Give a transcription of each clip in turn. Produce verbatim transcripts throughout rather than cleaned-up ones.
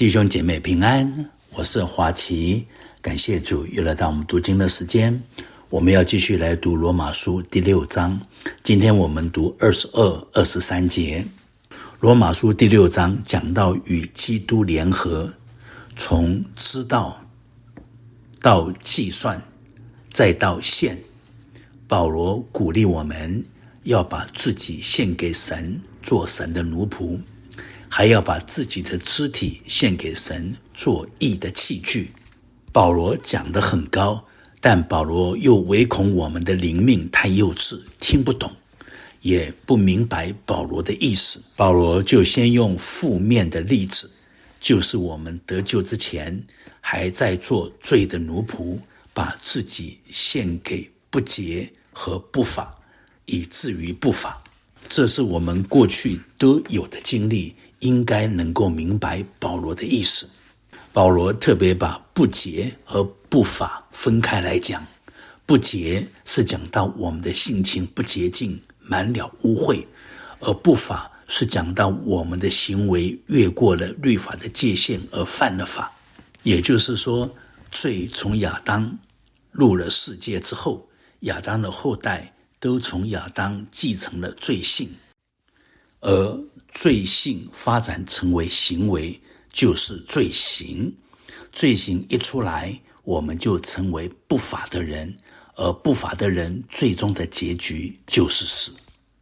弟兄姐妹平安，我是华奇，感谢主又来到我们读经的时间。我们要继续来读罗马书第六章，今天我们读二十二、二十三节。罗马书第六章讲到与基督联合，从知道到计算再到献，保罗鼓励我们要把自己献给神，做神的奴仆，还要把自己的肢体献给神，做义的器具。保罗讲得很高，但保罗又唯恐我们的灵命太幼稚，听不懂，也不明白保罗的意思。保罗就先用负面的例子，就是我们得救之前还在做罪的奴仆，把自己献给不洁和不法，以至于不法。这是我们过去都有的经历，应该能够明白保罗的意思。保罗特别把不洁和不法分开来讲。不洁是讲到我们的性情不洁净，满了污秽，而不法是讲到我们的行为越过了律法的界限而犯了法。也就是说，罪从亚当入了世界之后，亚当的后代都从亚当继承了罪性，而罪性发展成为行为，就是罪行。罪行一出来，我们就成为不法的人，而不法的人最终的结局就是死。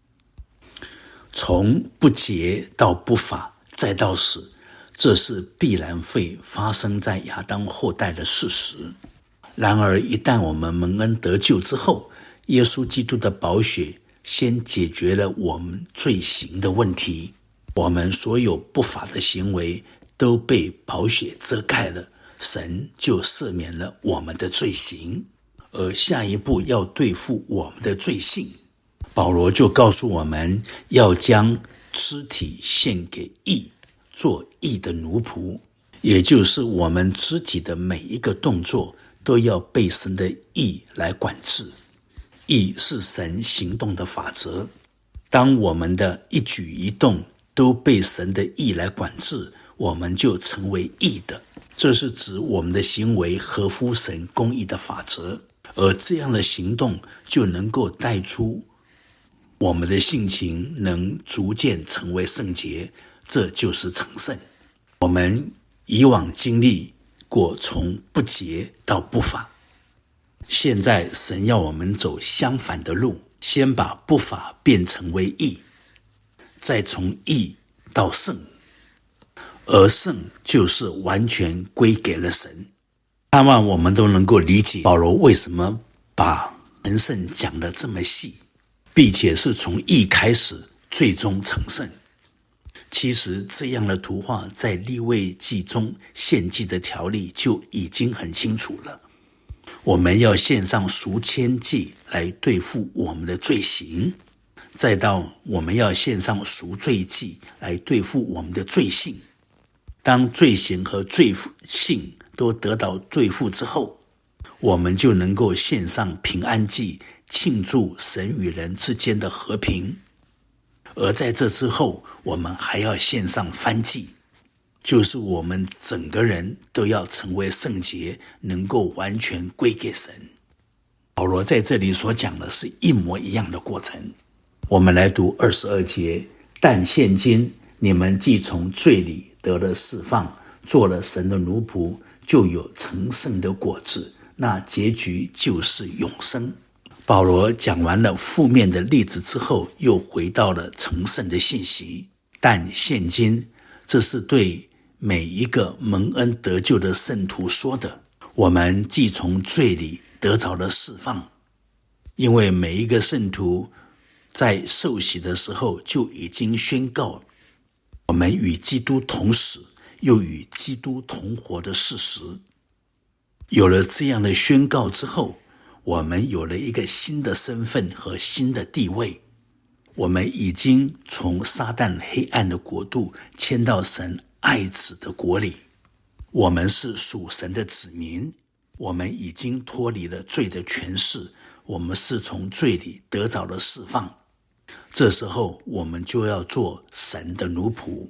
从不洁到不法再到死，这是必然会发生在亚当后代的事实。然而一旦我们蒙恩得救之后，耶稣基督的宝血先解决了我们罪行的问题，我们所有不法的行为都被宝血遮盖了，神就赦免了我们的罪行。而下一步要对付我们的罪性，保罗就告诉我们要将肢体献给义，做义的奴仆，也就是我们肢体的每一个动作都要被神的义来管制。义是神行动的法则，当我们的一举一动都被神的义来管制，我们就成为义的。这是指我们的行为合乎神公义的法则，而这样的行动就能够带出我们的性情能逐渐成为圣洁，这就是成圣。我们以往经历过从不洁到不法，现在神要我们走相反的路，先把不法变成为义，再从义到圣，而圣就是完全归给了神。盼望我们都能够理解保罗为什么把成圣讲得这么细，并且是从义开始最终成圣。其实这样的图画在利未记中献祭的条例就已经很清楚了。我们要献上赎愆祭来对付我们的罪行，再到我们要献上赎罪祭来对付我们的罪性。当罪行和罪性都得到对付之后，我们就能够献上平安祭，庆祝神与人之间的和平。而在这之后，我们还要献上燔祭，就是我们整个人都要成为圣洁，能够完全归给神。保罗在这里所讲的是一模一样的过程。我们来读二十二节，但现今你们既从罪里得了释放，做了神的奴仆，就有成圣的果子，那结局就是永生。保罗讲完了负面的例子之后，又回到了成圣的信息。但现今，这是对每一个蒙恩得救的圣徒说的。我们既从罪里得着了释放，因为每一个圣徒在受洗的时候就已经宣告我们与基督同死，又与基督同活的事实。有了这样的宣告之后，我们有了一个新的身份和新的地位。我们已经从撒旦黑暗的国度迁到神爱子的国里。我们是属神的子民，我们已经脱离了罪的权势，我们是从罪里得着了释放。这时候我们就要做神的奴仆。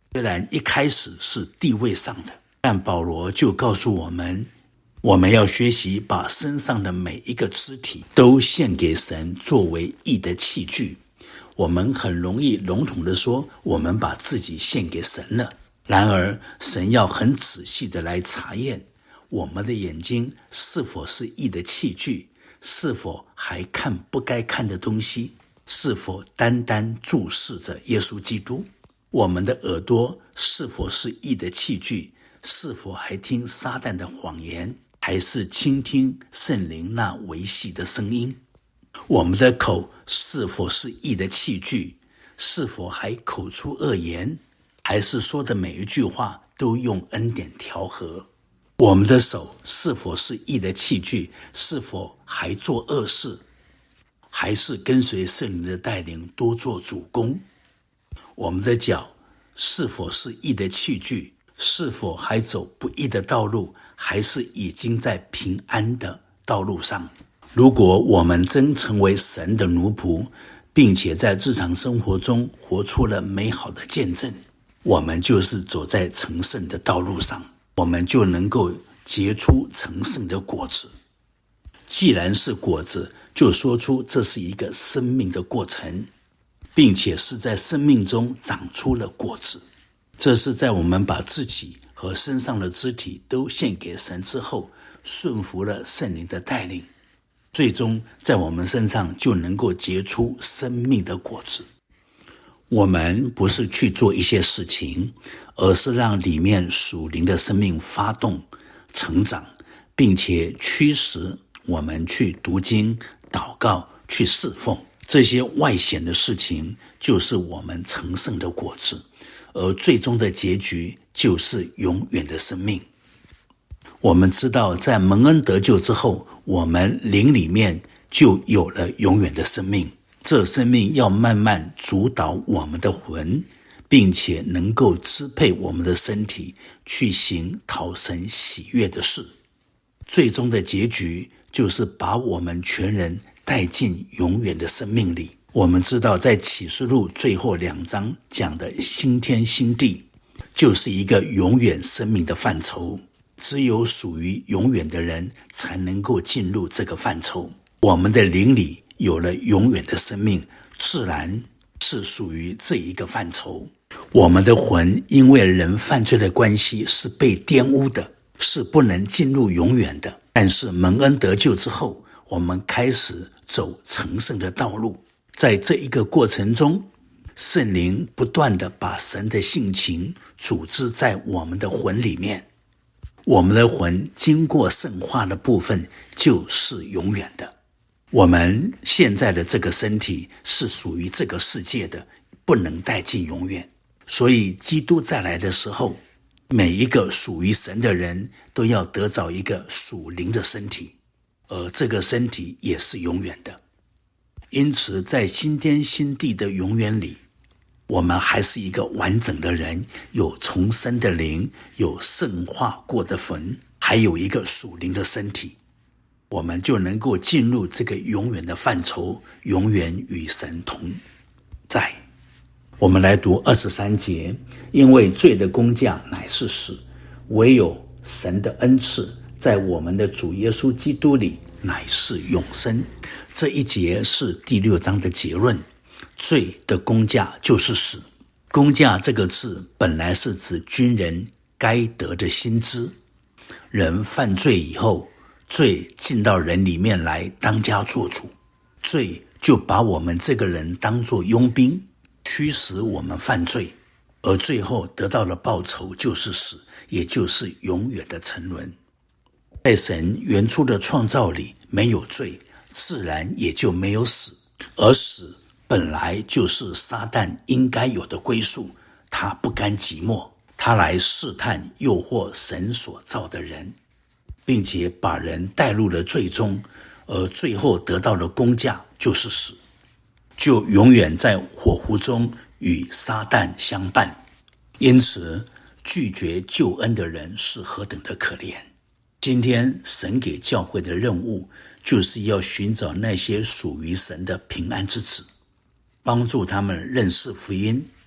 虽然一开始是地位上的，但保罗就告诉我们，我们要学习把身上的每一个肢体都献给神，作为义的器具。我们很容易笼统地说，我们把自己献给神了。然而，神要很仔细地来查验我们的眼睛是否是义的器具，是否还看不该看的东西，是否单单注视着耶稣基督。我们的耳朵是否是义的器具，是否还听撒旦的谎言，还是倾听圣灵那维系的声音。我们的口是否是义的器具，是否还口出恶言，还是说的每一句话都用恩典调和。我们的手是否是义的器具，是否还做恶事，还是跟随圣灵的带领多做主工。我们的脚是否是义的器具，是否还走不义的道路，还是已经在平安的道路上。如果我们真成为神的奴仆，并且在日常生活中活出了美好的见证，我们就是走在成圣的道路上，我们就能够结出成圣的果子。既然是果子，就说出这是一个生命的过程，并且是在生命中长出了果子。这是在我们把自己和身上的肢体都献给神之后，顺服了圣灵的带领，最终在我们身上就能够结出生命的果子。我们不是去做一些事情，而是让里面属灵的生命发动成长，并且驱使我们去读经、祷告、去侍奉。这些外显的事情就是我们成圣的果子，而最终的结局就是永远的生命。我们知道，在蒙恩得救之后，我们灵里面就有了永远的生命。这生命要慢慢主导我们的魂，并且能够支配我们的身体，去行讨神喜悦的事。最终的结局就是把我们全人带进永远的生命里。我们知道，在启示录最后两章讲的新天新地，就是一个永远生命的范畴。只有属于永远的人才能够进入这个范畴。我们的灵里有了永远的生命，自然是属于这一个范畴。我们的魂因为人犯罪的关系是被玷污的，是不能进入永远的。但是蒙恩得救之后，我们开始走成圣的道路。在这一个过程中，圣灵不断地把神的性情组织在我们的魂里面。我们的魂经过圣化的部分就是永远的。我们现在的这个身体是属于这个世界的，不能带进永远。所以基督再来的时候，每一个属于神的人都要得着一个属灵的身体，而这个身体也是永远的。因此在新天新地的永远里，我们还是一个完整的人，有重生的灵，有圣化过的魂，还有一个属灵的身体，我们就能够进入这个永远的范畴，永远与神同在。我们来读二十三节，因为罪的工价乃是死，唯有神的恩赐在我们的主耶稣基督里乃是永生。这一节是第六章的结论。罪的工价就是死。工价这个字本来是指军人该得的薪资。人犯罪以后，罪进到人里面来当家做主，罪就把我们这个人当作佣兵，驱使我们犯罪，而最后得到的报酬就是死，也就是永远的沉沦。在神原初的创造里，没有罪，自然也就没有死，而死本来就是撒旦应该有的归宿。他不甘寂寞，他来试探诱惑神所造的人，并且把人带入了罪中，而最后得到的工价就是死，就永远在火湖中与撒旦相伴。因此拒绝救恩的人是何等的可怜。今天神给教会的任务，就是要寻找那些属于神的平安之子，帮助他们认识福音，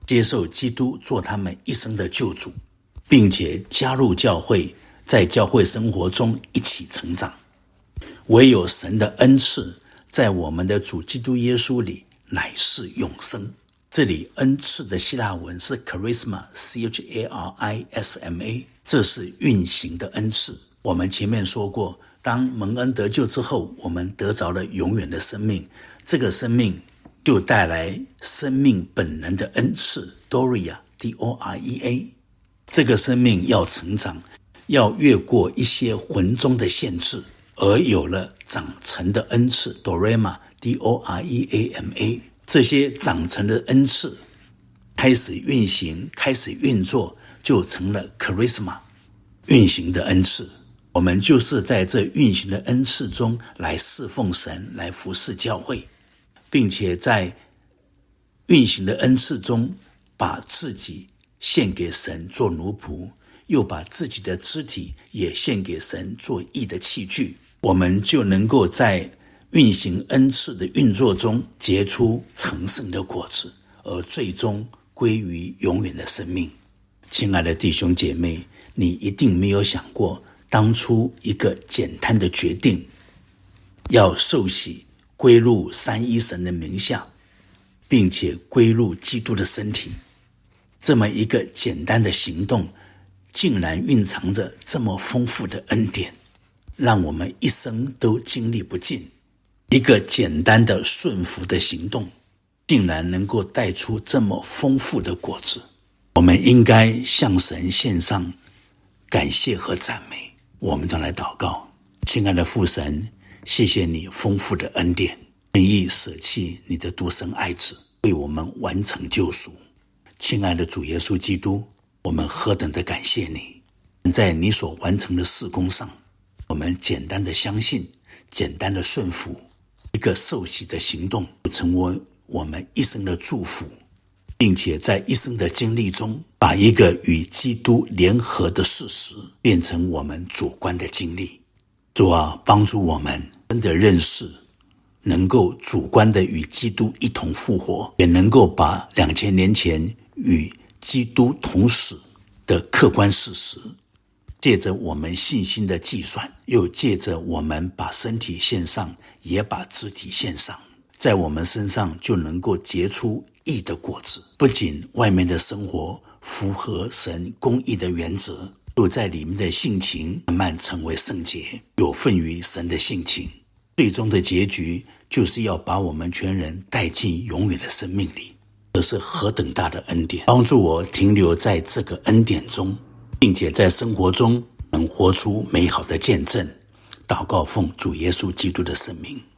接受基督做他们一生的救主，并且加入教会，在教会生活中一起成长。唯有神的恩赐在我们的主基督耶稣里乃是永生。这里恩赐的希腊文是 charisma C H A R I S M A， 这是运行的恩赐。我们前面说过，当蒙恩得救之后，我们得着了永远的生命，这个生命就带来生命本能的恩赐 Dorea D O R E A。 这个生命要成长，要越过一些魂中的限制，而有了长成的恩赐 Dorema D O R E A M A。 这些长成的恩赐开始运行，开始运作，就成了 charisma 运行的恩赐。我们就是在这运行的恩赐中来侍奉神，来服侍教会，并且在运行的恩赐中把自己献给神做奴仆，又把自己的肢体也献给神做义的器具，我们就能够在运行恩赐的运作中结出成圣的果子，而最终归于永远的生命。亲爱的弟兄姐妹，你一定没有想过，当初一个简单的决定，要受洗归入三一神的名下，并且归入基督的身体，这么一个简单的行动，竟然蕴藏着这么丰富的恩典，让我们一生都经历不尽。一个简单的顺服的行动，竟然能够带出这么丰富的果子。我们应该向神献上感谢和赞美。我们都来祷告。亲爱的父神，谢谢你丰富的恩典，愿意舍弃你的独生爱子，为我们完成救赎。亲爱的主耶稣基督，我们何等的感谢你，在你所完成的事工上，我们简单的相信，简单的顺服，一个受洗的行动成为我们一生的祝福，并且在一生的经历中，把一个与基督联合的事实变成我们主观的经历。主啊，帮助我们真的认识，能够主观的与基督一同复活，也能够把两千年前与基督同死的客观事实，借着我们信心的计算，又借着我们把身体献上，也把肢体献上，在我们身上就能够结出义的果子。不仅外面的生活符合神公义的原则，又在里面的性情慢慢成为圣洁，有份于神的性情。最终的结局就是要把我们全人带进永远的生命里。这是何等大的恩典，帮助我停留在这个恩典中，并且在生活中能活出美好的见证。祷告奉主耶稣基督的圣名。